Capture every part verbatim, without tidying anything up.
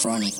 Funny.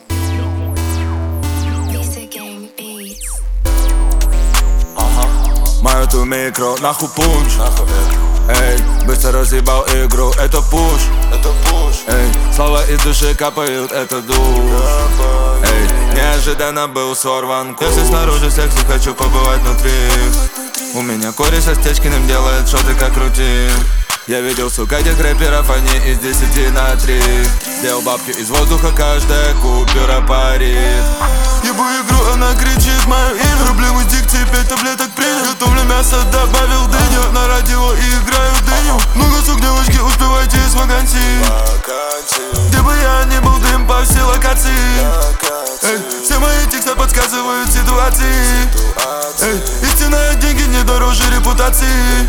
Мою ту микро, нахуй пунч. Эй, быстро разъебал игру, это пуш. Эй, слова из души капают, это душ. Эй, неожиданно был сорван куш. Если снаружи секси, хочу побывать внутри. У меня кореш со Стечкиным делает шоты как рутин. Я видел, сука, этих рэперов, они из десяти на три. Делал бабки из воздуха, каждая купюра парит. Ебу игру, она кричит мою имя. Проблемы с дикцией, пять таблеток принял. Готовлю мясо, добавил дыню. На радио и играю дыню. Много сук, девочки, успевайте из вакансий. Где бы я ни был, дым по всей локации. Эй, все мои тексты подсказывают ситуации. Эй, истинные деньги не дороже репутации.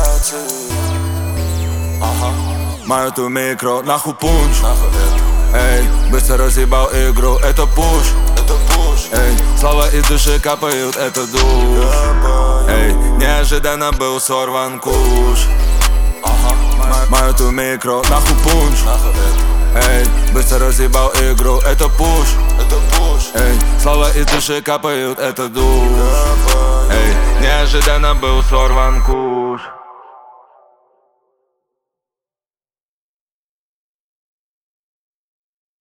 Мою ту микро, нахуй пунч. Эй, быстро разъебал игру, это пуш. Эй, слова из души капают, это душ. Эй, неожиданно был сорван куш. Мою ту микро, нахуй пунч. Эй, быстро разъебал игру, это пуш. Эй, слова из души капают, это душ. Эй, неожиданно был сорван куш.